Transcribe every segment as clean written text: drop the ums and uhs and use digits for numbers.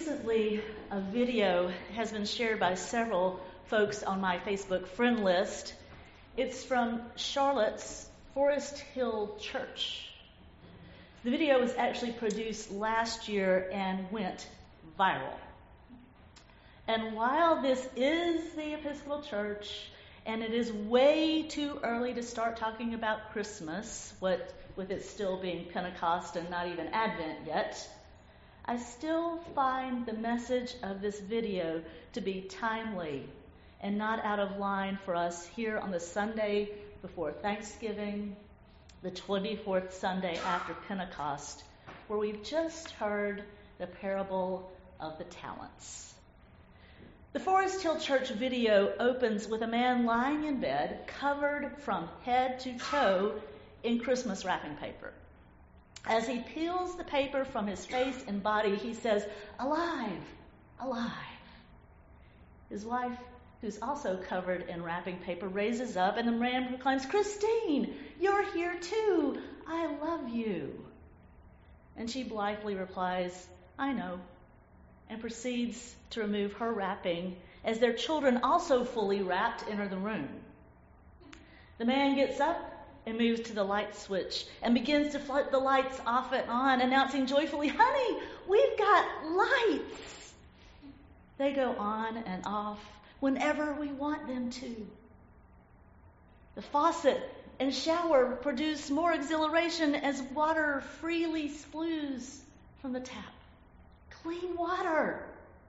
Recently, a video has been shared by several folks on my Facebook friend list. It's from Charlotte's Forest Hill Church. The video was actually produced last year and went viral. And while this is the Episcopal Church, and it is way too early to start talking about Christmas, with it still being Pentecost and not even Advent yet, I still find the message of this video to be timely and not out of line for us here on the Sunday before Thanksgiving, the 24th Sunday after Pentecost, where we've just heard the parable of the talents. The Forest Hill Church video opens with a man lying in bed, covered from head to toe in Christmas wrapping paper. As he peels the paper from his face and body, he says, "Alive, alive." His wife, who's also covered in wrapping paper, raises up, and the man proclaims, "Christine, you're here too. I love you." And she blithely replies, "I know," and proceeds to remove her wrapping as their children, also fully wrapped, enter the room. The man gets up and moves to the light switch and begins to flick the lights off and on, announcing joyfully, "Honey, we've got lights." They go on and off whenever we want them to. The faucet and shower produce more exhilaration as water freely splues from the tap. Clean water.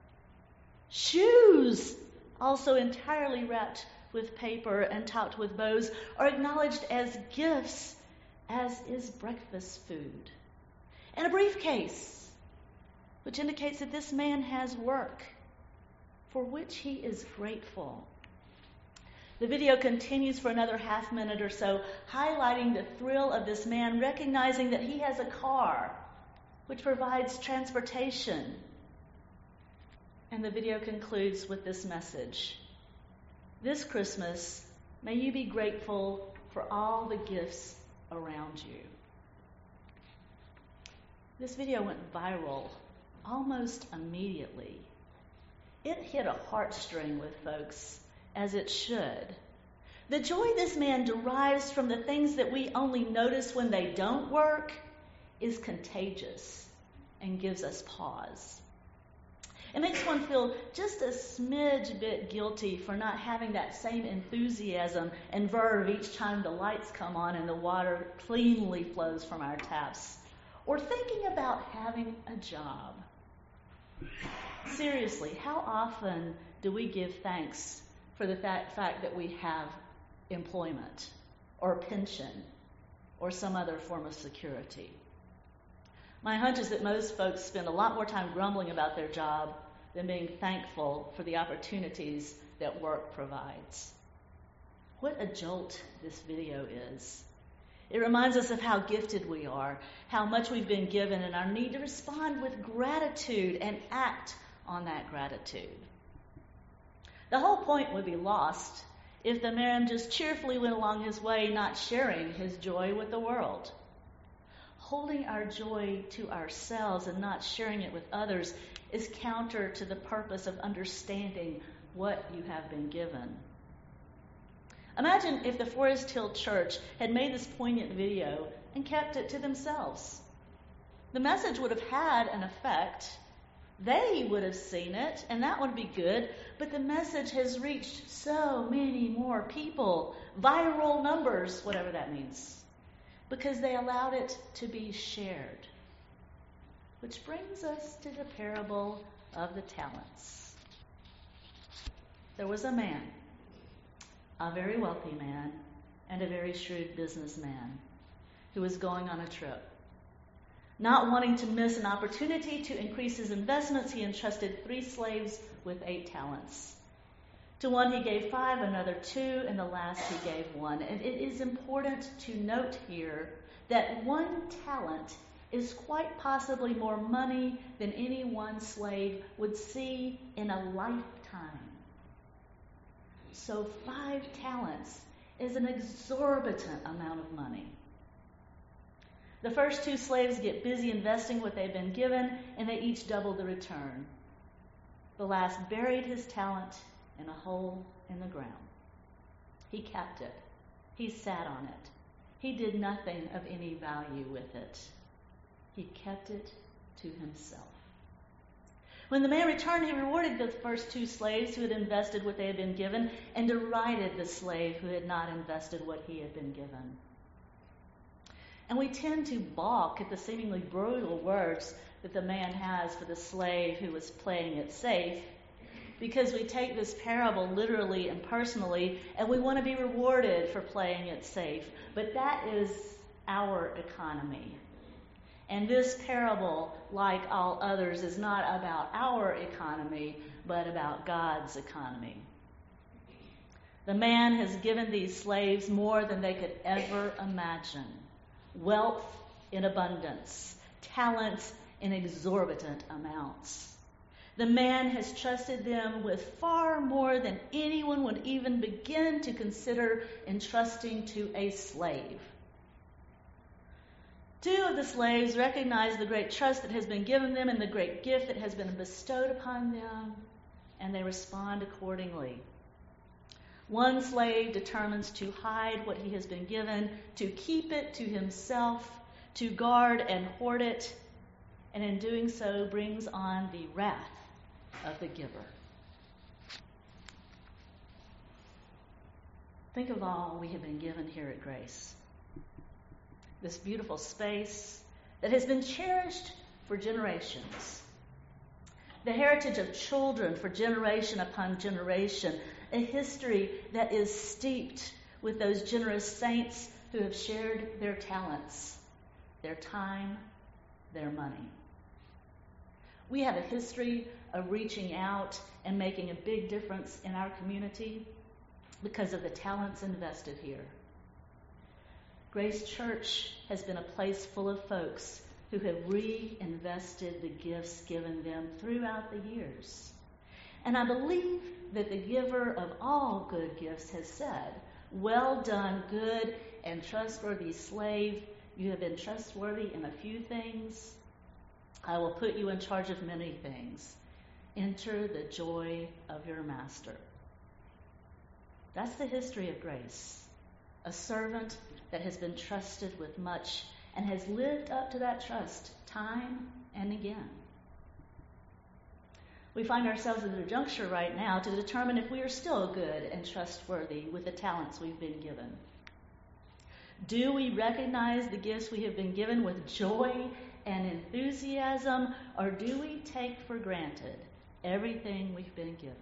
Shoes, also entirely wrapped with paper and topped with bows, are acknowledged as gifts, as is breakfast food. And a briefcase, which indicates that this man has work for which he is grateful. The video continues for another half minute or so, highlighting the thrill of this man recognizing that he has a car, which provides transportation. And the video concludes with this message: this Christmas, may you be grateful for all the gifts around you. This video went viral almost immediately. It hit a heartstring with folks, as it should. The joy this man derives from the things that we only notice when they don't work is contagious and gives us pause. It makes one feel just a smidge bit guilty for not having that same enthusiasm and verve each time the lights come on and the water cleanly flows from our taps, or thinking about having a job. Seriously, how often do we give thanks for the fact that we have employment or a pension or some other form of security? My hunch is that most folks spend a lot more time grumbling about their job than being thankful for the opportunities that work provides. What a jolt this video is. It reminds us of how gifted we are, how much we've been given, and our need to respond with gratitude and act on that gratitude. The whole point would be lost if the man just cheerfully went along his way, not sharing his joy with the world. Holding our joy to ourselves and not sharing it with others is counter to the purpose of understanding what you have been given. Imagine if the Forest Hill Church had made this poignant video and kept it to themselves. The message would have had an effect. They would have seen it, and that would be good, but the message has reached so many more people, viral numbers, whatever that means, because they allowed it to be shared. Which brings us to the parable of the talents. There was a man, a very wealthy man, and a very shrewd businessman who was going on a trip. Not wanting to miss an opportunity to increase his investments, he entrusted 3 slaves with 8 talents. To one he gave 5, another 2, and the last he gave 1. And it is important to note here that 1 talent is quite possibly more money than any one slave would see in a lifetime. So 5 talents is an exorbitant amount of money. The first 2 slaves get busy investing what they've been given, and they each double the return. The last buried his talent in a hole in the ground. He kept it. He sat on it. He did nothing of any value with it. He kept it to himself. When the man returned, he rewarded the first 2 slaves who had invested what they had been given and derided the slave who had not invested what he had been given. And we tend to balk at the seemingly brutal words that the man has for the slave who was playing it safe, because we take this parable literally and personally, and we want to be rewarded for playing it safe. But that is our economy. And this parable, like all others, is not about our economy, but about God's economy. The man has given these slaves more than they could ever imagine. Wealth in abundance, talent in exorbitant amounts. The man has trusted them with far more than anyone would even begin to consider entrusting to a slave. 2 of the slaves recognize the great trust that has been given them and the great gift that has been bestowed upon them, and they respond accordingly. 1 slave determines to hide what he has been given, to keep it to himself, to guard and hoard it, and in doing so brings on the wrath of the giver. Think of all we have been given here at Grace. This beautiful space that has been cherished for generations. The heritage of children for generation upon generation. A history that is steeped with those generous saints who have shared their talents, their time, their money. We have a history of reaching out and making a big difference in our community because of the talents invested here. Grace Church has been a place full of folks who have reinvested the gifts given them throughout the years. And I believe that the giver of all good gifts has said, "Well done, good and trustworthy slave. You have been trustworthy in a few things. I will put you in charge of many things. Enter the joy of your master." That's the history of Grace. A servant that has been trusted with much and has lived up to that trust time and again. We find ourselves at a juncture right now to determine if we are still good and trustworthy with the talents we've been given. Do we recognize the gifts we have been given with joy and enthusiasm, or do we take for granted everything we've been given?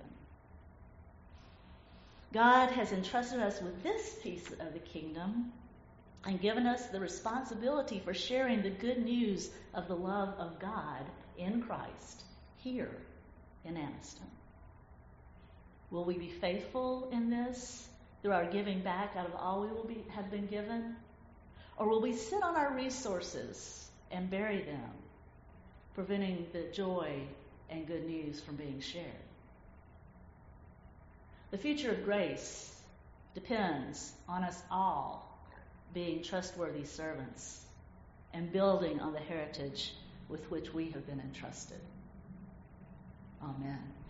God has entrusted us with this piece of the kingdom and given us the responsibility for sharing the good news of the love of God in Christ here in Anniston. Will we be faithful in this through our giving back out of all we have been given? Or will we sit on our resources and bury them, preventing the joy and good news from being shared? The future of Grace depends on us all being trustworthy servants and building on the heritage with which we have been entrusted. Amen.